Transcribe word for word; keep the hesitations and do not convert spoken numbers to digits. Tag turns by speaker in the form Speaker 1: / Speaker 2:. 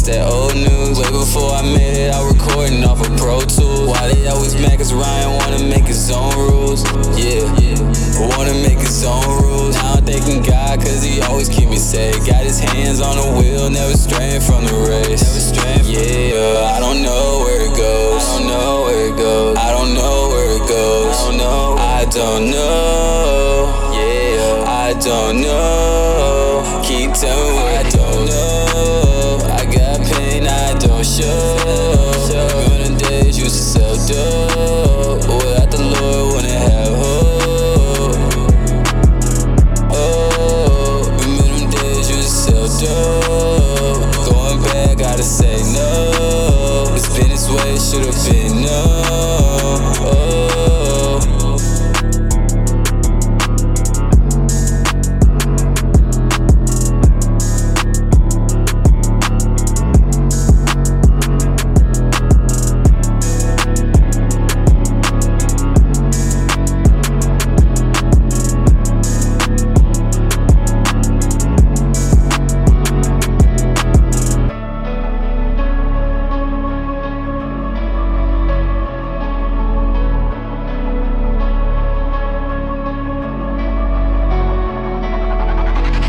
Speaker 1: that old news. Way before I made it, I recording off of Pro Tools. Why they always mad cause Ryan wanna make his own rules? Yeah, wanna make his own rules. Now I'm thanking God cause he always keep me safe. Got his hands on the wheel, never straying from the race. Never straying from yeah, I don't know where it goes. I don't know where it goes. I don't know where it goes. I don't know. I don't know. Yeah, I don't know. Keep telling me where I don't know. I got pain I don't show. Back in the days used to sell dope.